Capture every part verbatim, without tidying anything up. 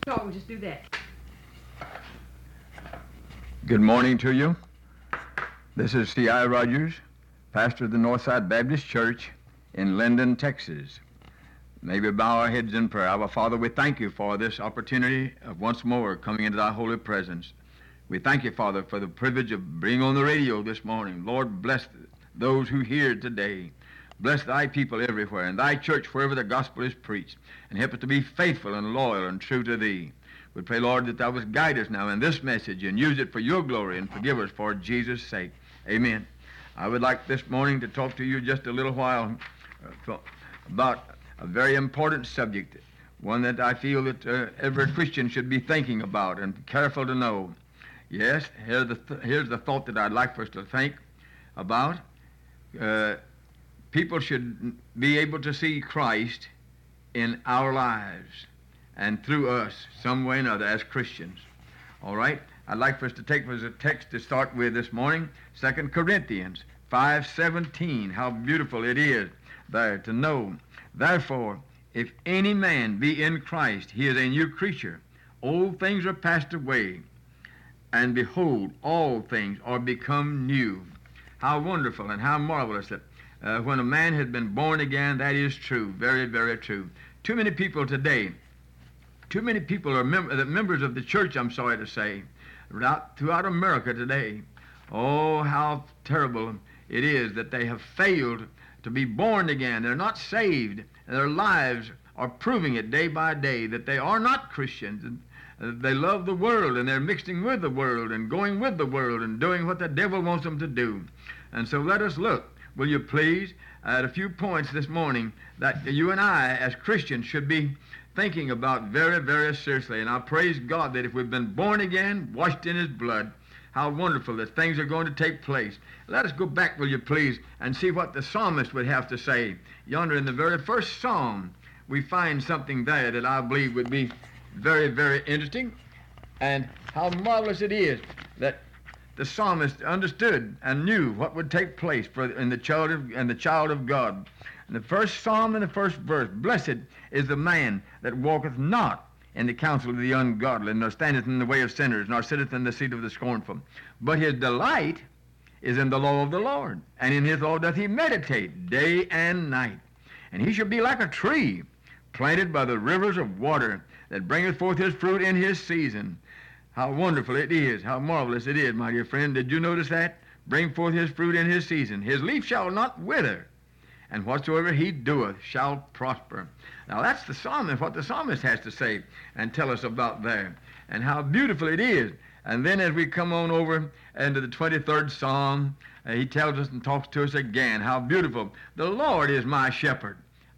talk, we'll just do that. Good morning to you. This is C I Rogers, pastor of the Northside Baptist Church in Linden, Texas. May we bow our heads in prayer. Our Father, we thank you for this opportunity of once more coming into thy holy presence. We thank you, Father, for the privilege of being on the radio this morning. Lord, bless those who hear today. Bless thy people everywhere and thy church wherever the gospel is preached, and help us to be faithful and loyal and true to thee. We pray, Lord, that thou would guide us now in this message and use it for your glory and forgive us for Jesus' sake. Amen. I would like this morning to talk to you just a little while uh, about a very important subject, one that I feel that uh, every Christian should be thinking about and careful to know. Yes, here's the, th- here's the thought that I'd like for us to think about. Uh, people should be able to see Christ in our lives and through us some way or another as Christians. All right? I'd like for us to take as a text to start with this morning, Second Corinthians five seventeen. How beautiful it is there to know. Therefore, if any man be in Christ, he is a new creature. Old things are passed away, and behold, all things are become new. How wonderful and how marvelous that uh, when a man has been born again, that is true, very, very true. Too many people today, too many people are mem- the members of the church, I'm sorry to say, throughout, throughout America today. Oh, how terrible it is that they have failed to be born again. They're not saved. Their lives are proving it day by day that they are not Christians. And, uh, they love the world, and they're mixing with the world and going with the world and doing what the devil wants them to do. And so let us look, will you please, at a few points this morning that you and I as Christians should be thinking about very, very seriously. And I praise God that if we've been born again, washed in his blood, how wonderful that things are going to take place. Let us go back, will you please, and see what the psalmist would have to say. Yonder in the very first psalm, we find something there that I believe would be very, very interesting. And how marvelous it is that the psalmist understood and knew what would take place for in the child of, and the child of God. In the first psalm and the first verse, blessed is the man that walketh not in the counsel of the ungodly, nor standeth in the way of sinners, nor sitteth in the seat of the scornful. But his delight is in the law of the Lord, and in his law doth he meditate day and night. And he shall be like a tree planted by the rivers of water, that bringeth forth his fruit in his season. How wonderful it is, how marvelous it is, my dear friend. Did you notice that? Bring forth his fruit in his season. His leaf shall not wither, and whatsoever he doeth shall prosper. Now that's the psalmist, what the psalmist has to say and tell us about there, and how beautiful it is. And then as we come on over into the twenty-third psalm, uh, he tells us and talks to us again, how beautiful. The Lord is my shepherd,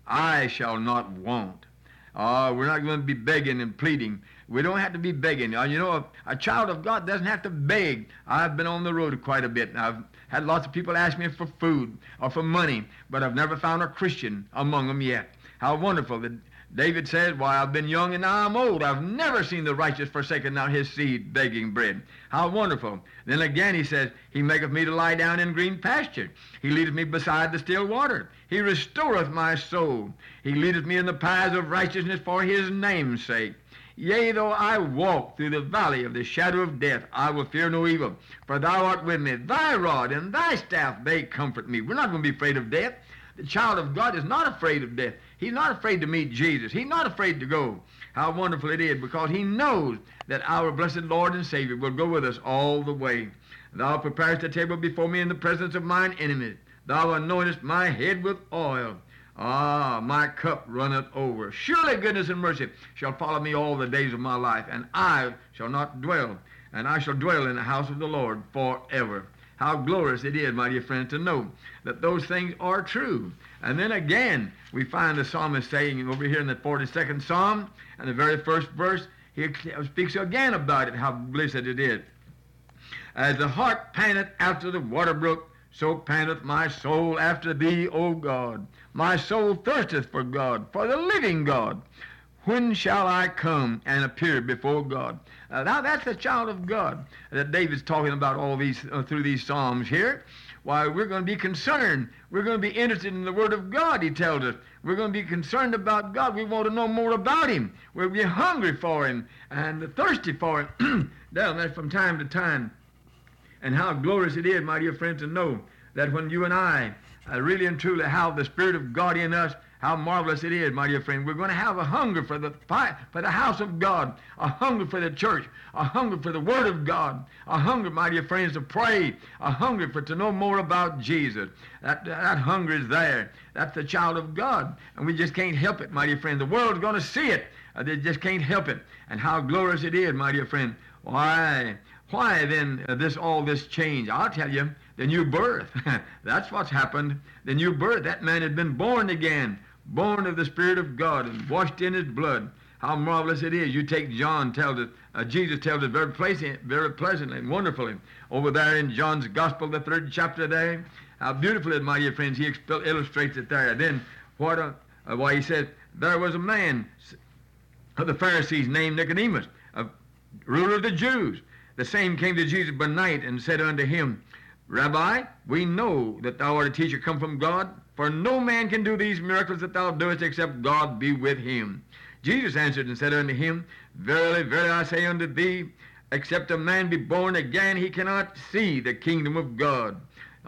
I shall not want. Uh, we're not going to be begging and pleading. We don't have to be begging. Uh, you know, a, a child of God doesn't have to beg. I've been on the road quite a bit, and I've had lots of people ask me for food or for money, but I've never found a Christian among them yet. How wonderful that David says, why, I've been young and now I'm old. I've never seen the righteous forsaken, nor his seed begging bread. How wonderful. Then again he says, he maketh me to lie down in green pasture. He leadeth me beside the still water. He restoreth my soul. He leadeth me in the paths of righteousness for his name's sake. Yea, though I walk through the valley of the shadow of death, I will fear no evil, for thou art with me. Thy rod and thy staff, they comfort me. We're not going to be afraid of death. The child of God is not afraid of death. He's not afraid to meet Jesus. He's not afraid to go. How wonderful it is, because he knows that our blessed Lord and Savior will go with us all the way. Thou preparest a table before me in the presence of mine enemies. Thou anointest my head with oil. Ah, my cup runneth over. Surely goodness and mercy shall follow me all the days of my life, and I shall not dwell, and I shall dwell in the house of the Lord forever. How glorious it is, my dear friends, to know that those things are true. And then again, we find the psalmist saying over here in the forty-second psalm, and the very first verse, he speaks again about it, how blessed it is. As the hart panteth after the water brook, so panteth my soul after thee, O God. My soul thirsteth for God, for the living God. When shall I come and appear before God? Uh, now that's the child of God that David's talking about all these uh, through these psalms here. why, we're going to be concerned. We're going to be interested in the Word of God, he tells us. We're going to be concerned about God. We want to know more about him. We'll be hungry for him and thirsty for him down there from time to time. And how glorious it is, my dear friends, to know that when you and I uh, really and truly have the Spirit of God in us, how marvelous it is, my dear friend. We're going to have a hunger for the for the house of God, a hunger for the church, a hunger for the Word of God, a hunger, my dear friends, to pray, a hunger for to know more about Jesus. That, that hunger is there. That's the child of God, and we just can't help it, my dear friend. The world's going to see it. Uh, they just can't help it. And how glorious it is, my dear friend. Why, why then uh, this all this change? I'll tell you, the new birth. That's what's happened. The new birth. That man had been born again. Born of the Spirit of God and washed in his blood. How marvelous it is. You take John, tells it, uh, Jesus tells it very pleasant, very pleasantly and wonderfully. Over there in John's Gospel, the third chapter there, how beautiful it is, my dear friends. He illustrates it there. Then, what a, uh, why he said, there was a man of the Pharisees named Nicodemus, a ruler of the Jews. The same came to Jesus by night and said unto him, Rabbi, we know that thou art a teacher come from God, for no man can do these miracles that thou doest except God be with him. Jesus answered and said unto him, Verily, verily, I say unto thee, except a man be born again, he cannot see the kingdom of God.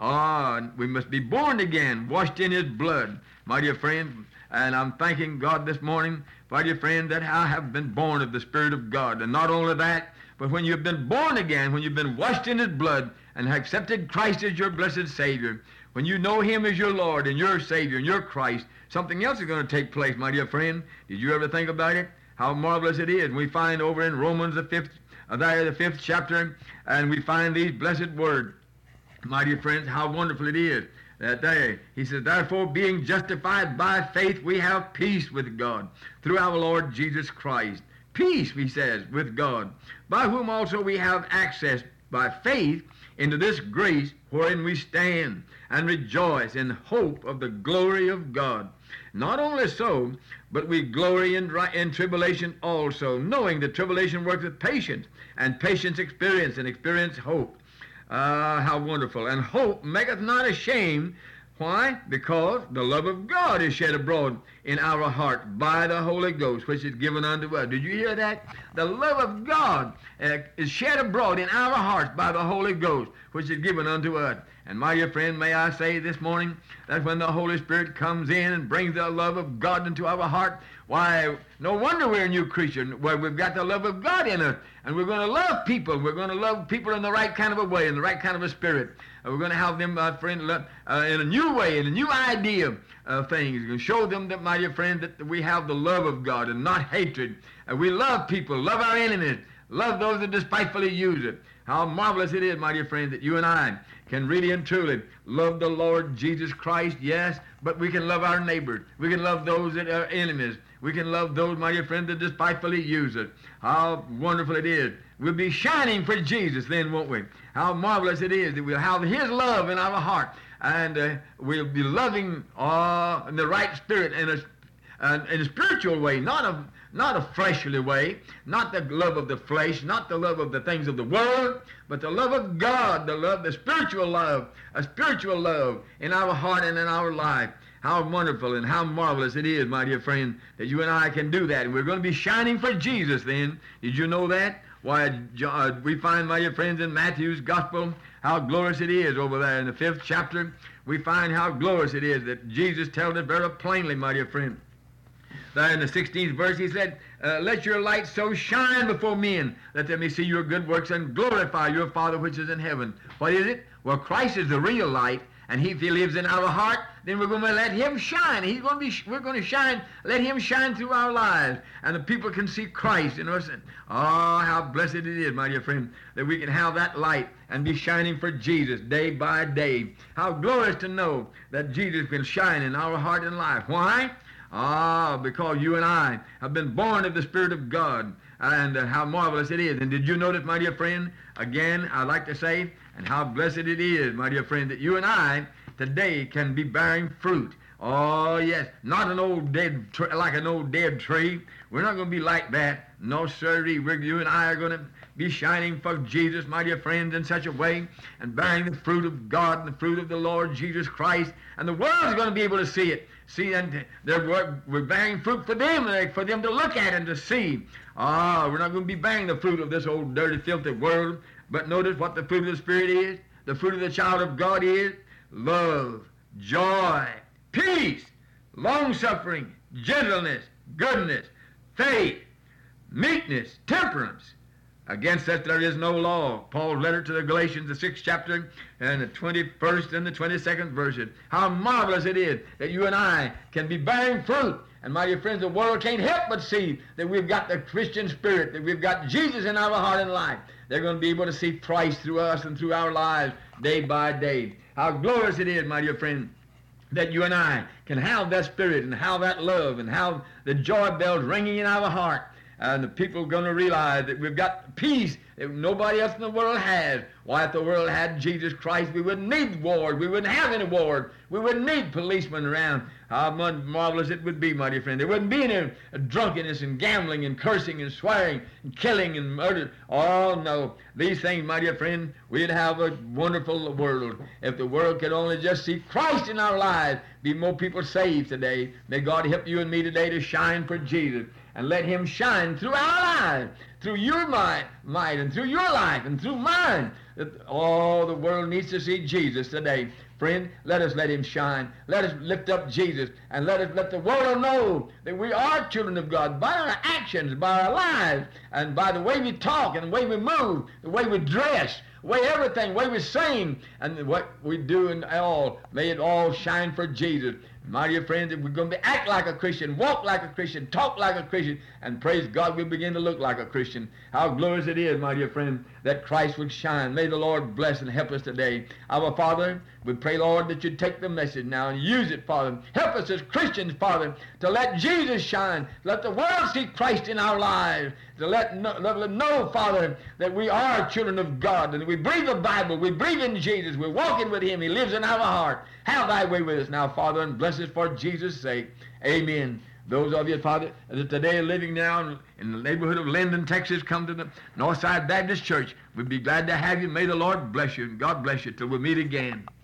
Ah, we must be born again, washed in his blood, my dear friend. And I'm thanking God this morning, my dear friend, that I have been born of the Spirit of God. And not only that, but when you've been born again, when you've been washed in his blood and have accepted Christ as your blessed Savior, when you know him as your Lord and your Savior and your Christ, something else is going to take place, my dear friend. Did you ever think about it? How marvelous it is. We find over in Romans, the fifth, uh, there, the fifth chapter, and we find these blessed words. My dear friends, how wonderful it is that day. He says, Therefore, being justified by faith, we have peace with God through our Lord Jesus Christ. Peace, he says, with God, by whom also we have access by faith into this grace wherein we stand and rejoice in hope of the glory of God. Not only so, but we glory in, in tribulation also, knowing that tribulation worketh patience, and patience experience, and experience hope. Ah, how wonderful. And hope maketh not ashamed. Why? Because the love of God is shed abroad in our heart by the Holy Ghost, which is given unto us. Did you hear that? The love of God uh, is shed abroad in our hearts by the Holy Ghost, which is given unto us. And my dear friend, may I say this morning that when the Holy Spirit comes in and brings the love of God into our heart, why, no wonder we're a new creature. Well, we've got the love of God in us, and we're going to love people. We're going to love people in the right kind of a way, in the right kind of a spirit. Uh, we're going to have them, uh, friend, uh, in a new way, in a new idea of things. We're going to show them, that, my dear friend, that we have the love of God and not hatred. And we love people, love our enemies, love those that despitefully use it. How marvelous it is, my dear friend, that you and I can really and truly love the Lord Jesus Christ, yes, but we can love our neighbors. We can love those that are enemies. We can love those, my dear friend, that despitefully use it. How wonderful it is. We'll be shining for Jesus then, won't we? How marvelous it is that we'll have his love in our heart, and uh, we'll be loving uh, in the right spirit, in a, uh, in a spiritual way, not a Not a fleshly way, not the love of the flesh, not the love of the things of the world, but the love of God, the love, the spiritual love, a spiritual love in our heart and in our life. How wonderful and how marvelous it is, my dear friend, that you and I can do that. And we're going to be shining for Jesus then. Did you know that? Why, uh, we find, my dear friends, in Matthew's Gospel, how glorious it is over there in the fifth chapter. We find how glorious it is that Jesus tells it very plainly, my dear friend. There in the sixteenth verse, he said, uh, Let your light so shine before men that they may see your good works and glorify your Father which is in heaven. What is it? Well, Christ is the real light, and he, if he lives in our heart, then we're going to let him shine. He's going to be, we're going to shine, let him shine through our lives, and the people can see Christ in us. And, oh, how blessed it is, my dear friend, that we can have that light and be shining for Jesus day by day. How glorious to know that Jesus can shine in our heart and life. Why? Ah, because you and I have been born of the Spirit of God, and uh, how marvelous it is. And did you notice, my dear friend, again, I'd like to say, and how blessed it is, my dear friend, that you and I today can be bearing fruit. Oh, yes. Not an old dead, tr- like an old dead tree. We're not going to be like that. No, sir. You and I are going to be shining for Jesus, my dear friends, in such a way, and bearing the fruit of God and the fruit of the Lord Jesus Christ. And the world is going to be able to see it. See, and they're, we're bearing fruit for them, for them to look at and to see. Ah, we're not going to be bearing the fruit of this old dirty, filthy world. But notice what the fruit of the Spirit is. The fruit of the child of God is love, joy, peace, long-suffering, gentleness, goodness, faith, meekness, temperance. Against that there is no law. Paul's letter to the Galatians, the sixth chapter, and the twenty-first and the twenty-second verses. How marvelous it is that you and I can be bearing fruit. And my dear friends, the world can't help but see that we've got the Christian spirit, that we've got Jesus in our heart and life. They're going to be able to see Christ through us and through our lives day by day. How glorious it is, my dear friend, that you and I can have that spirit and have that love and have the joy bells ringing in our heart. And the people are going to realize that we've got peace that nobody else in the world has. Why, if the world had Jesus Christ, we wouldn't need wars. We wouldn't have any wars. We wouldn't need policemen around. How marvelous it would be, my dear friend. There wouldn't be any drunkenness and gambling and cursing and swearing and killing and murder. Oh, no. These things, my dear friend, we'd have a wonderful world. If the world could only just see Christ in our lives, be more people saved today. May God help you and me today to shine for Jesus. And let him shine through our lives, through your might, might, and through your life, and through mine. All the world needs to see Jesus today. Friend, let us let him shine. Let us lift up Jesus, and let us let the world know that we are children of God by our actions, by our lives, and by the way we talk, and the way we move, the way we dress, the way everything, the way we sing, and what we do and all. May it all shine for Jesus. My dear friends, if we're going to act like a Christian, walk like a Christian, talk like a Christian, and praise God, we'll begin to look like a Christian. How glorious it is, my dear friend, that Christ would shine. May the Lord bless and help us today. Our Father, we pray, Lord, that you'd take the message now and use it, Father. Help us as Christians, Father, to let Jesus shine. Let the world see Christ in our lives. To let, know, let them know, Father, that we are children of God, and we breathe the Bible, we breathe in Jesus, we're walking with him, he lives in our heart. Have thy way with us now, Father, and bless us for Jesus' sake. Amen. Those of you, Father, that today are living now in the neighborhood of Linden, Texas, come to the Northside Baptist Church. We'd be glad to have you. May the Lord bless you, and God bless you till we meet again.